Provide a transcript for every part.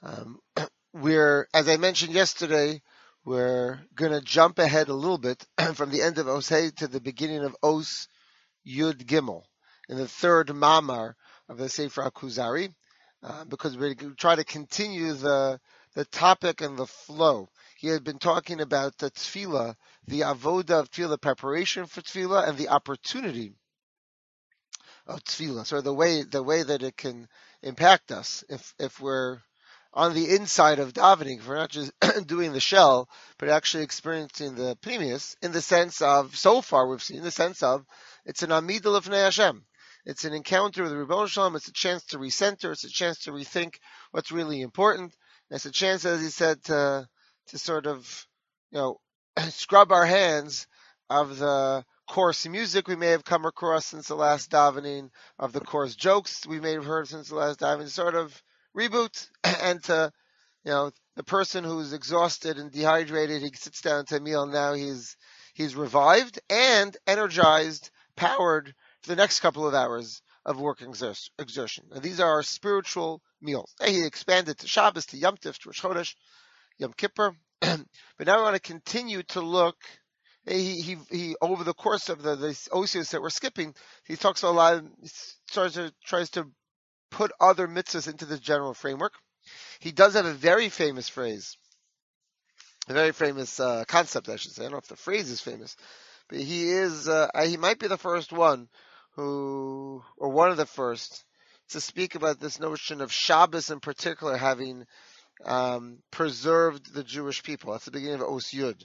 Um, as I mentioned yesterday, we're going to jump ahead a little bit from the end of Os Hey to the beginning of Os Yud Gimel, in the third Mamar of the Sefer HaKuzari, because we're going to try to continue the topic and the flow. He had been talking about the tefillah, the avoda of tefillah, preparation for tefillah, and the opportunity of tefillah. So the way that it can impact us if we're on the inside of davening, if we're not just doing the shell, but actually experiencing the pnimius, in the sense of, so far we've seen, the sense of, it's an amidal of Hashem. It's an encounter with the Rebbeinu Shalom. It's a chance to recenter. It's a chance to rethink what's really important. It's a chance, as he said, to sort of, scrub our hands of the coarse music we may have come across since the last davening, of the coarse jokes we may have heard since the last davening, sort of reboot, and to, the person who's exhausted and dehydrated, he sits down to a meal, now he's revived and energized, powered for the next couple of hours of work exertion. And these are our spiritual meals. He expanded to Shabbos, to Yom Tif, to Rosh Chodesh, Yom Kippur. But now we want to continue to look. He over the course of the osios that we're skipping, he talks a lot. He tries to put other mitzvahs into this general framework. He does have a very famous phrase, a very famous concept, I should say. I don't know if the phrase is famous, but he might be the first one or one of the first, to speak about this notion of Shabbos in particular having preserved the Jewish people. That's the beginning of Os Yud.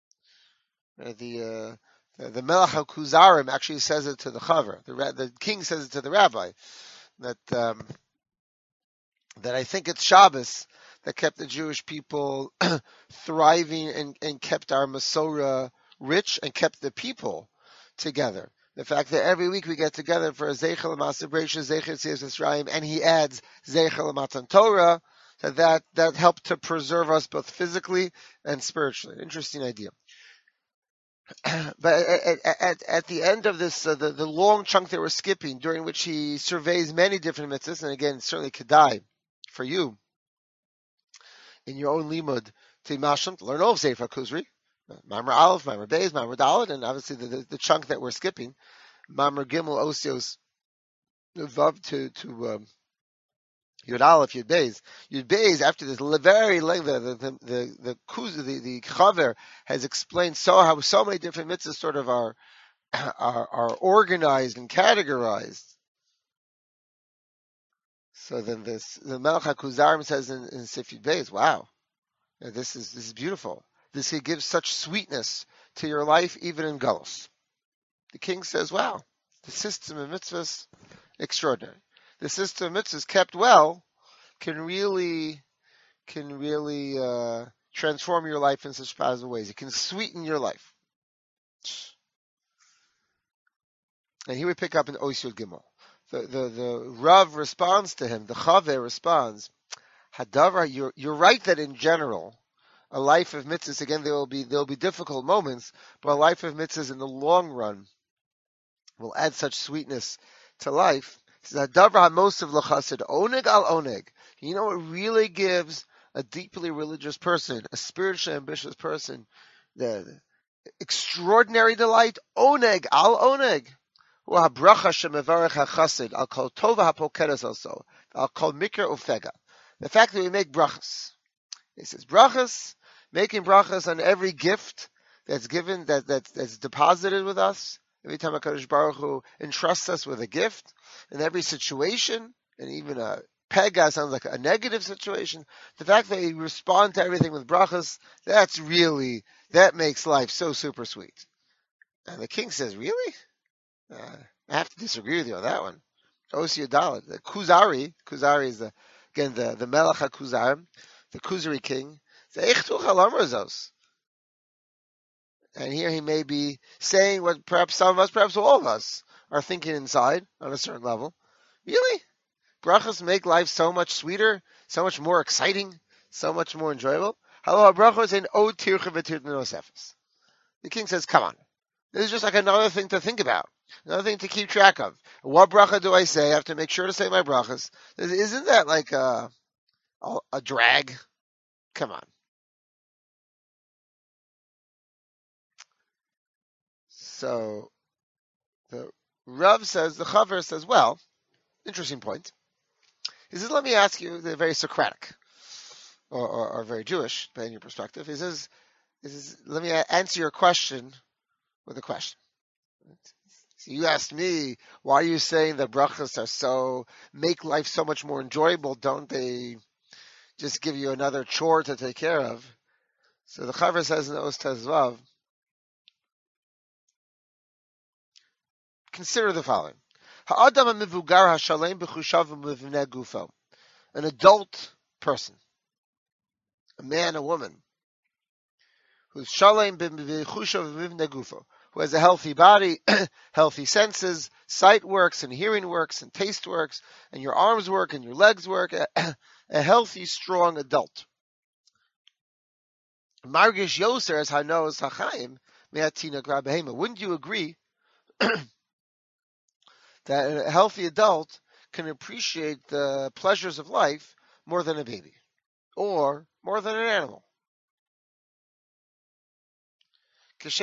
The Melech HaKuzarim actually says it to the Chaver. The king says it to the rabbi, that I think it's Shabbos that kept the Jewish people thriving and kept our Masorah rich and kept the people together. The fact that every week we get together for a Zeichel Ma'aseh Bereishis, Zeichel Yetzias Mitzrayim, and he adds Zeichel Matan Torah, that helped to preserve us both physically and spiritually. Interesting idea. But at the end of this, the long chunk that we're skipping, during which he surveys many different mitzvahs, and again, certainly kedai for you in your own limud to masham, to learn all of Sefer HaKuzari, Mamar Aleph, Mamar Beis, Mamar Dalet, and obviously the chunk that we're skipping, Mamar Gimel Osios Vav to Yud Aleph, Yud Beis. Yud Beis, after this very length, the Chaver has explained how so many different mitzvahs sort of are organized and categorized. So then the Melech HaKuzarim says in Sif Yud Beis, wow, this is beautiful. This he gives such sweetness to your life, even in Galus. The king says, wow, the system of mitzvahs, extraordinary. The system of mitzvahs kept well can really transform your life in such positive ways. It can sweeten your life. And here we pick up in Os Yud Gimel. The Rav responds to him. The Chaver responds, Hadavar, you're right that in general, a life of mitzvahs, again, there will be difficult moments, but a life of mitzvahs in the long run will add such sweetness to life. He says, Hadavar hamosav l'chassid oneg al oneg. You know what really gives a deeply religious person, a spiritually ambitious person, the extraordinary delight? Oneg al oneg. The fact that we make brachas. He says brachas, making brachas on every gift that's given, that's deposited with us. Every time HaKadosh Baruch Hu entrusts us with a gift, in every situation, and even a pega sounds like a negative situation. The fact that we respond to everything with brachas, that makes life so super sweet. And the king says, really? I have to disagree with you on that one. Os Yud Dalet, the Kuzari is the Melech HaKuzarim, the Kuzari king. And here he may be saying what perhaps some of us, perhaps all of us, are thinking inside on a certain level. Really? Brachas make life so much sweeter, so much more exciting, so much more enjoyable. Hello, brachos in O Tircha V'Tirta Nosefes. The king says, come on. This is just like another thing to think about, another thing to keep track of. What bracha do I say? I have to make sure to say my brachas. Isn't that like a a drag. Come on. So the Rav says, the Chaver says, well, interesting point. He says, let me ask you, they're very Socratic, or very Jewish, depending on your perspective. He says, let me answer your question with a question. So you asked me, why are you saying that brachas are make life so much more enjoyable? Don't they just give you another chore to take care of? So the Chaver says in Os Tezvav, consider the following. Ha'adam ha'mivugar ha'shalem b'chushav u'mivnei gufo. An adult person, a man, a woman, who's shalem b'chushav u'mivnei gufo, who has a healthy body, healthy senses, sight works and hearing works and taste works, and your arms work and your legs work, a healthy, strong adult. Margish Yoser as Hanos Hachaim Me'atina Grabehema. Wouldn't you agree that a healthy adult can appreciate the pleasures of life more than a baby, or more than an animal? Just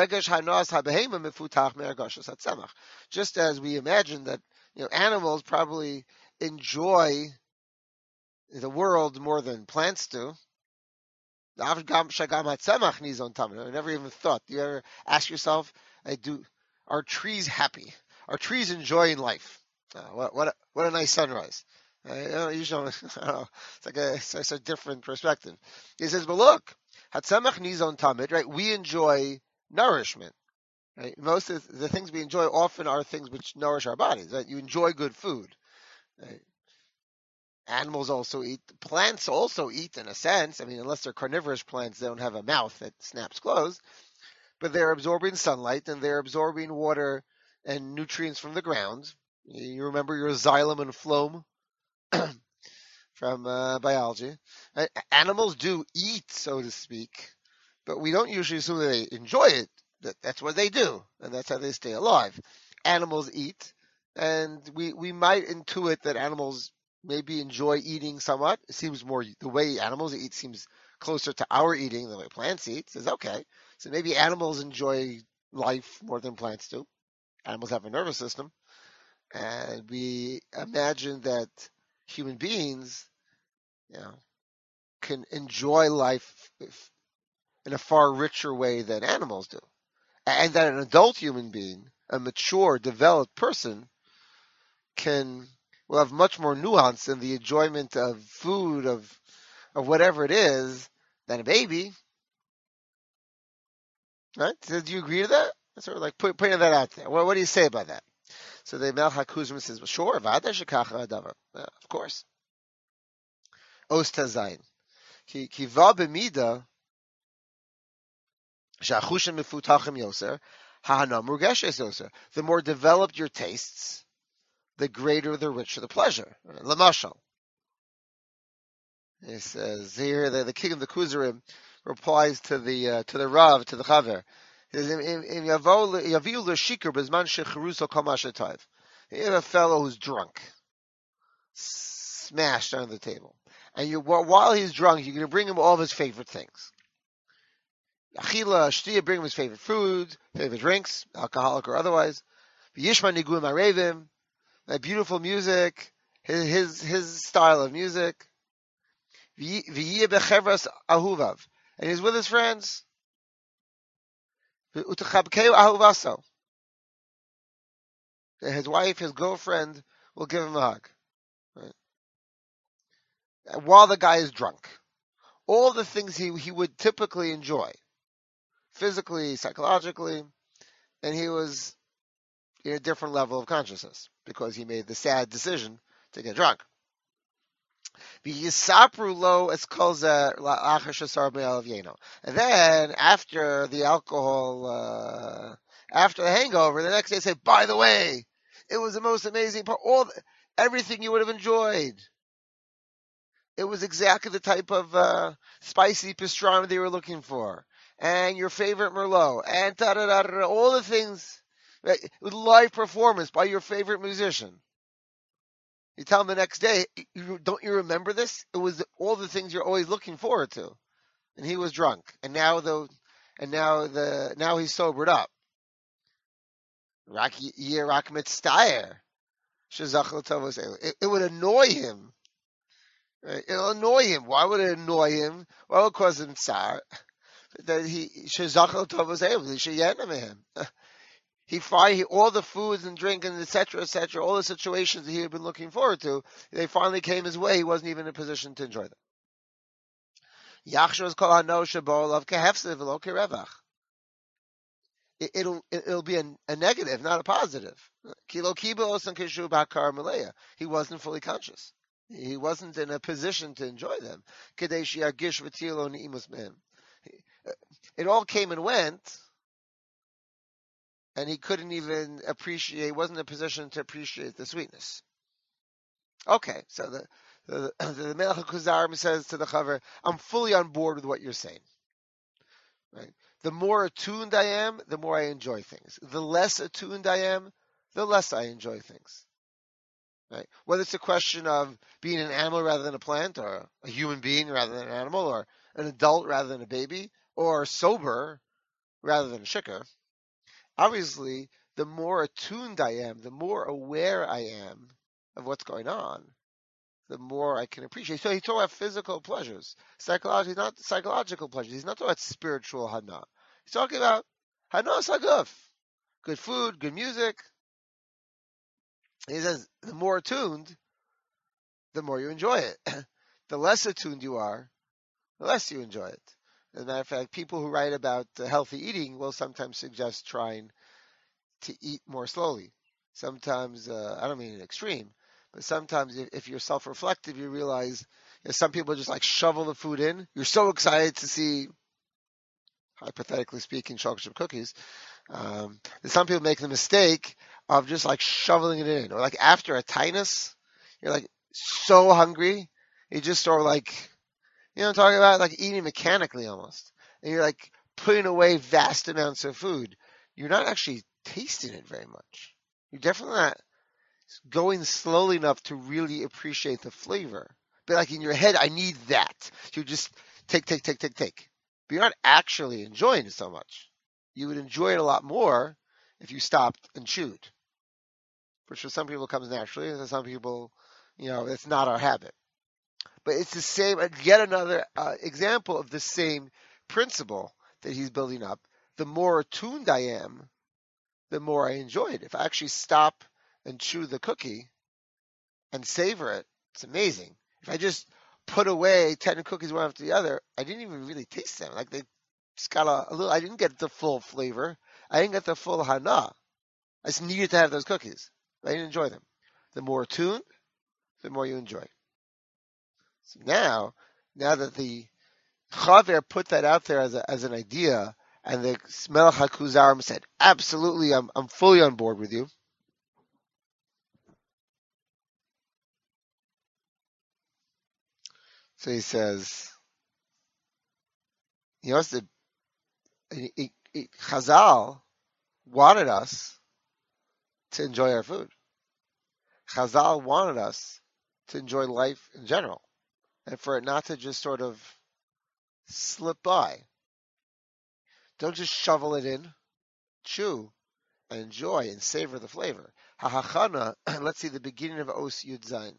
as we imagine that animals probably enjoy the world more than plants do. I never even thought. Do you ever ask yourself, are trees happy? Are trees enjoying life? What a nice sunrise. Usually, I don't know, it's a different perspective. He says, but look, Hatzamach Nizon Tamid, right? We enjoy nourishment. Right? Most of the things we enjoy often are things which nourish our bodies. Right? You enjoy good food. Right? Animals also eat. Plants also eat in a sense. I mean, unless they're carnivorous plants, they don't have a mouth that snaps closed. But they're absorbing sunlight and they're absorbing water and nutrients from the ground. You remember your xylem and phloem from biology. Animals do eat, so to speak, but we don't usually assume that they enjoy it. That's what they do, and that's how they stay alive. Animals eat, and we might intuit that animals maybe enjoy eating somewhat. It seems more the way animals eat seems closer to our eating than the way plants eat. Says okay, so maybe animals enjoy life more than plants do. Animals have a nervous system, and we imagine that human beings, can enjoy life in a far richer way than animals do, and that an adult human being, a mature, developed person, will have much more nuance in the enjoyment of food, of whatever it is, than a baby. Right? So do you agree to that? Sort of like putting that out there. What do you say about that? So the Melech HaKuzma says, well, sure, of course. Osta Zayin. Ki va b'mida she'achushim mefutachim yoser, ha'hanam murgeshes yoser. The more developed your tastes, the greater, the richer the pleasure. Lamashal. He says here that the king of the Kuzarim replies to the Rav, to the Chaver. He says, "Yaviu l'shikar b'zman shechiruso kol mashetayv." You have a fellow who's drunk, smashed under the table, and while he's drunk, you're going to bring him all of his favorite things. Achila, shtia, bring him his favorite food, favorite drinks, alcoholic or otherwise. V'yishma niguim arevim, beautiful music, his style of music. V'yiyeh bechevras ahuvav, and he's with his friends. Utachabkeu ahuvaso. His wife, his girlfriend, will give him a hug. Right? While the guy is drunk. All the things he would typically enjoy. Physically, psychologically, and he was in a different level of consciousness because he made the sad decision to get drunk. And then after the alcohol, after the hangover, the next day say, by the way, it was the most amazing part, everything you would have enjoyed. It was exactly the type of spicy pastrami they were looking for. And your favorite Merlot, and all the things, right, with live performance by your favorite musician. You tell him the next day, don't you remember this? It was all the things you're always looking forward to. And he was drunk. And now he's sobered up. It would annoy him. Right? It'll annoy him. Why would it annoy him? Why would it cause him tsar? That he finally all the foods and drinking, etc., all the situations that he had been looking forward to, they finally came his way. He wasn't even in a position to enjoy them. It'll be a negative, not a positive. He wasn't fully conscious. He wasn't in a position to enjoy them. It all came and went, and he couldn't even appreciate, wasn't in a position to appreciate the sweetness. Okay, so the Melech HaKuzarim says to the Chaver, I'm fully on board with what you're saying. Right? The more attuned I am, the more I enjoy things. The less attuned I am, the less I enjoy things. Right? Whether it's a question of being an animal rather than a plant, or a human being rather than an animal, or an adult rather than a baby, or sober rather than a shikar. Obviously, the more attuned I am, the more aware I am of what's going on, the more I can appreciate. So he's talking about physical pleasures, not psychological pleasures. He's not talking about spiritual hana. He's talking about hana saguf, good food, good music. He says the more attuned, the more you enjoy it. The less attuned you are, the less you enjoy it. As a matter of fact, people who write about healthy eating will sometimes suggest trying to eat more slowly. Sometimes, I don't mean an extreme, but sometimes if you're self-reflective, you realize some people just like shovel the food in. You're so excited to see, hypothetically speaking, chocolate chip cookies. Some people make the mistake of just like shoveling it in, or like after a tightness, you're like so hungry, you just sort of like, you know what I'm talking about? Like eating mechanically almost. And you're like putting away vast amounts of food. You're not actually tasting it very much. You're definitely not going slowly enough to really appreciate the flavor. But like in your head, I need that. You just take. But you're not actually enjoying it so much. You would enjoy it a lot more if you stopped and chewed. Which for some people comes naturally, and for some people, it's not our habit. But it's the same, yet another example of the same principle that he's building up. The more attuned I am, the more I enjoy it. If I actually stop and chew the cookie and savor it, it's amazing. If I just put away 10 cookies one after the other, I didn't even really taste them. Like they just got a little, I didn't get the full flavor. I didn't get the full hana. I just needed to have those cookies. I didn't enjoy them. The more attuned, the more you enjoy. So now that the Chaver put that out there as an idea, and the Melech HaKuzarim said, absolutely, I'm fully on board with you. So he says, Chazal wanted us to enjoy our food. Chazal wanted us to enjoy life in general, and for it not to just sort of slip by. Don't just shovel it in, chew, and enjoy and savor the flavor. Hahachana, let's see the beginning of Os Yud Zayin.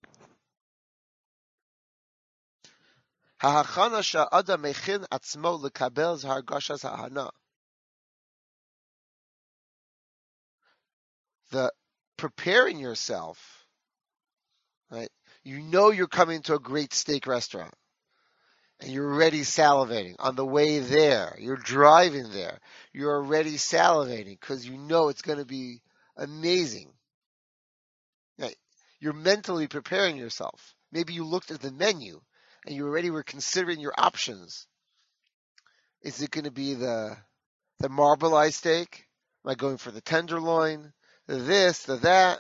Hahachana sha'adam mechin atzmo lekabel zhargashas ha'hana. The preparing yourself, right? You know you're coming to a great steak restaurant, and you're already salivating on the way there. You're driving there. You're already salivating because you know it's going to be amazing. Right? You're mentally preparing yourself. Maybe you looked at the menu and you already were considering your options. Is it going to be the marbleized steak? Am I going for the tenderloin? The this, the that?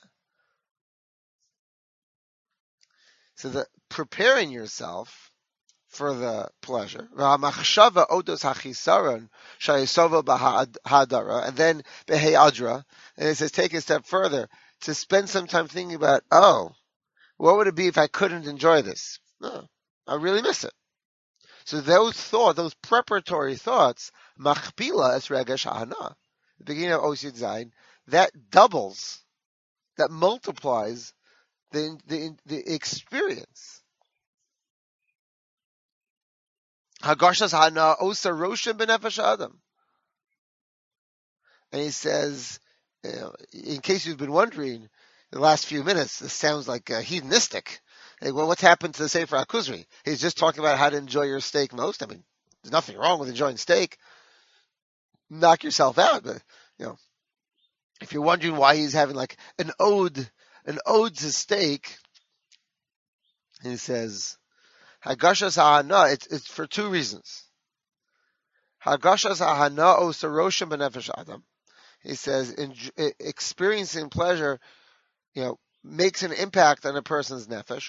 So the preparing yourself for the pleasure. And then behei adra, and it says take a step further to spend some time thinking about, What would it be if I couldn't enjoy this? No, I really miss it. So those preparatory thoughts, machpila es regesh ha'ana, the beginning of Osid Zayin, that doubles, that multiplies the experience. Hagashas ha'ana osa roshem b'nefesh adam. And he says, in case you've been wondering, the last few minutes, this sounds like hedonistic. Hey, well, what's happened to the Sefer HaKuzri? He's just talking about how to enjoy your steak most. I mean, there's nothing wrong with enjoying steak. Knock yourself out. But, if you're wondering why he's having like an ode to steak, he says, Hagashas ha'ana, it's for two reasons. Hagashas ha'ana osaroshim b'nefesh adam. He says, experiencing pleasure, makes an impact on a person's nefesh.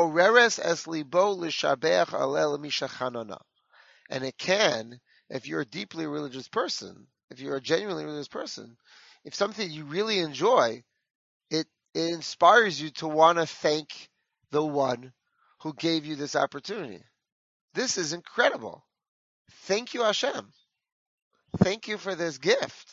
And it can, if you're a deeply religious person, if you're a genuinely religious person, if something you really enjoy, it inspires you to want to thank the one who gave you this opportunity. This is incredible. Thank you, Hashem. Thank you for this gift.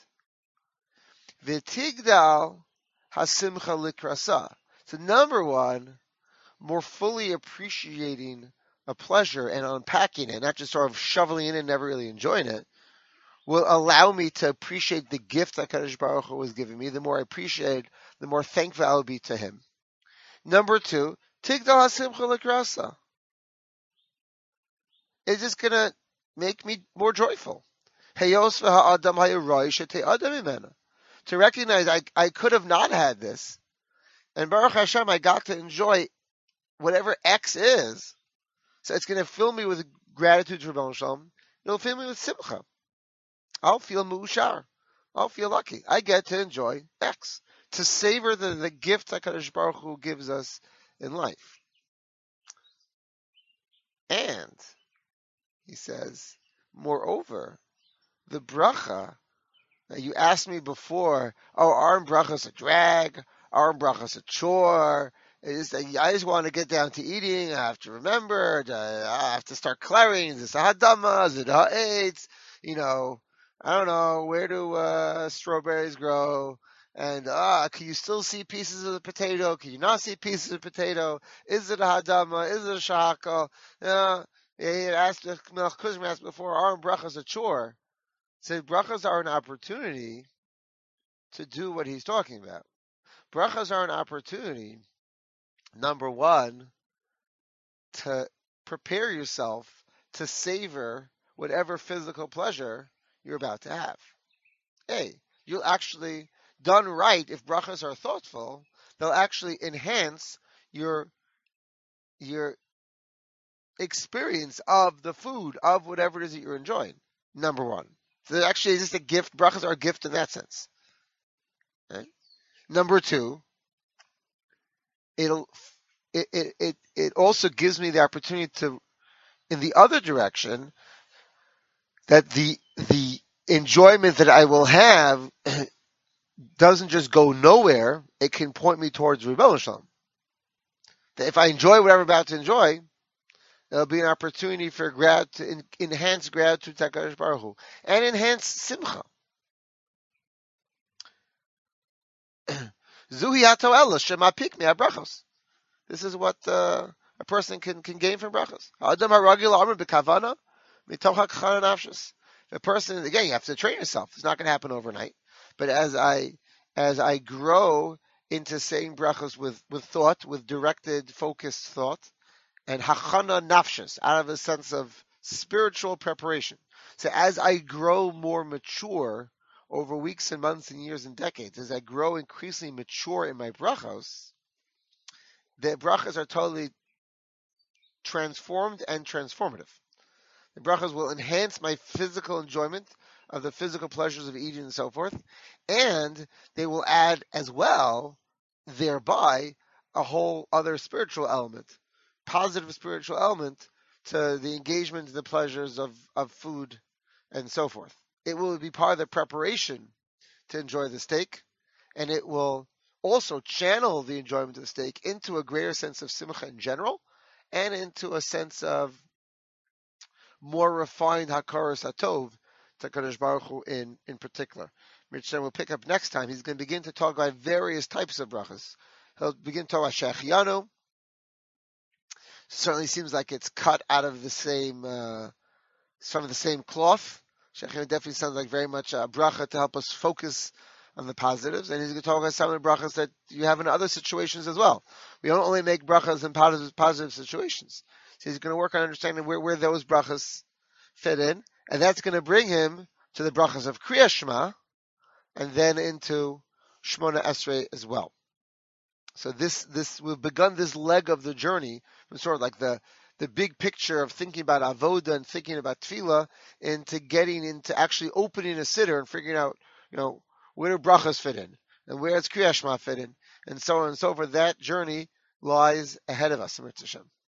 V'tigdal hasimcha likrasa. So number one, more fully appreciating a pleasure and unpacking it, not just sort of shoveling it in and never really enjoying it, will allow me to appreciate the gift that Kadosh Baruch Hu was giving me. The more I appreciate, the more thankful I'll be to Him. Number two, tigdal hasimcha likrasa. It's just gonna make me more joyful. Heyos v'ha'adam ha'yaroi shetei adam imena. To recognize I could have not had this, and Baruch Hashem, I got to enjoy whatever X is. So it's going to fill me with gratitude to Rebbeinu Shalom. It'll fill me with simcha. I'll feel mu'ushar. I'll feel lucky. I get to enjoy X. To savor the gift that HaKadosh Baruch Hu gives us in life. And, he says, moreover, the bracha. Now, you asked me before, aren't brachas a drag? Aren't brachas a chore? I just want to get down to eating. I have to remember. I have to start clarifying. Is this a hadama? Is it a ha'etz? I don't know. Where do strawberries grow? And can you still see pieces of the potato? Can you not see pieces of potato? Is it a hadama? Is it a shahakal? Melch Kuzma asked before, aren't brachas a chore? So brachas are an opportunity to do what he's talking about. Brachas are an opportunity, number one, to prepare yourself to savor whatever physical pleasure you're about to have. You'll actually, done right, if brachas are thoughtful, they'll actually enhance your experience of the food, of whatever it is that you're enjoying, number one. So actually, it's just a gift. Brachas are a gift in that sense. Okay? Number two, it also gives me the opportunity to, in the other direction, that the enjoyment that I will have doesn't just go nowhere. It can point me towards Rebbeinu Shalom. That if I enjoy whatever I'm about to enjoy, there'll be an opportunity for to enhance gratitude to HaKadosh Baruch Hu and enhance simcha. Zuhi hato'ela shemapik mi'abrachos. This is what a person can gain from brachos. Adam haragil amr b'kavana mitoch ha'kachana nafshos. The person, again, you have to train yourself. It's not going to happen overnight. But as I grow into saying brachos with thought, with directed, focused thought, and hachana nafshos, out of a sense of spiritual preparation. So as I grow more mature over weeks and months and years and decades, as I grow increasingly mature in my brachos, the brachos are totally transformed and transformative. The brachos will enhance my physical enjoyment of the physical pleasures of eating and so forth, and they will add as well, thereby, a whole other spiritual element, positive spiritual element to the engagement, the pleasures of food and so forth. It will be part of the preparation to enjoy the steak, and it will also channel the enjoyment of the steak into a greater sense of simcha in general, and into a sense of more refined hakaras hatov to Kadosh Baruch Hu in particular. Mitzvah will pick up next time. He's going to begin to talk about various types of brachas. He'll begin to talk about shechianu. Certainly seems like it's cut out of the same from the same cloth. Shechianu definitely sounds like very much a bracha to help us focus on the positives, and he's going to talk about some of the brachas that you have in other situations as well. We don't only make brachas in positive situations. So he's going to work on understanding where those brachas fit in, and that's going to bring him to the brachas of Kriya Shema, and then into Shmona Esrei as well. So this we've begun this leg of the journey from sort of like the big picture of thinking about avoda and thinking about tefillah into getting into actually opening a siddur and figuring out, where do brachas fit in and where does Kriya Shema fit in, and so on and so forth. That journey lies ahead of us. Hashem.